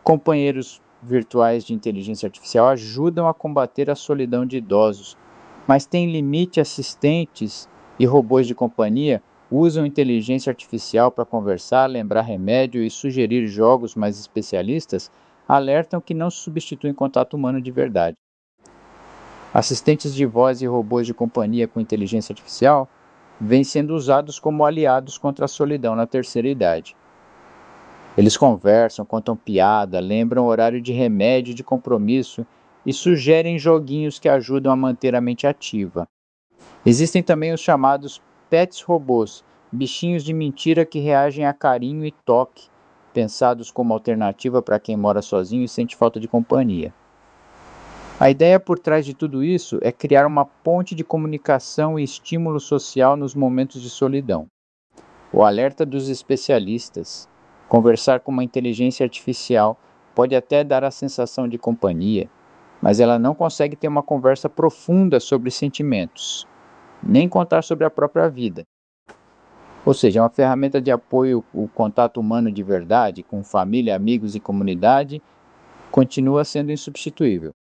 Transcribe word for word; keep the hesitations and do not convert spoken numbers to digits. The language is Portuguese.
Companheiros virtuais de inteligência artificial ajudam a combater a solidão de idosos, mas tem limite. Assistentes e robôs de companhia usam inteligência artificial para conversar, lembrar remédio e sugerir jogos mais especialistas, alertam que não substituem contato humano de verdade. Assistentes de voz e robôs de companhia com inteligência artificial vêm sendo usados como aliados contra a solidão na terceira idade. Eles conversam, contam piada, lembram horário de remédio e de compromisso e sugerem joguinhos que ajudam a manter a mente ativa. Existem também os chamados pets robôs, bichinhos de mentira que reagem a carinho e toque, pensados como alternativa para quem mora sozinho e sente falta de companhia. A ideia por trás de tudo isso é criar uma ponte de comunicação e estímulo social nos momentos de solidão. O alerta dos especialistas: conversar com uma inteligência artificial pode até dar a sensação de companhia, mas ela não consegue ter uma conversa profunda sobre sentimentos, nem contar sobre a própria vida. Ou seja, é uma ferramenta de apoio. O contato humano de verdade, com família, amigos e comunidade, continua sendo insubstituível.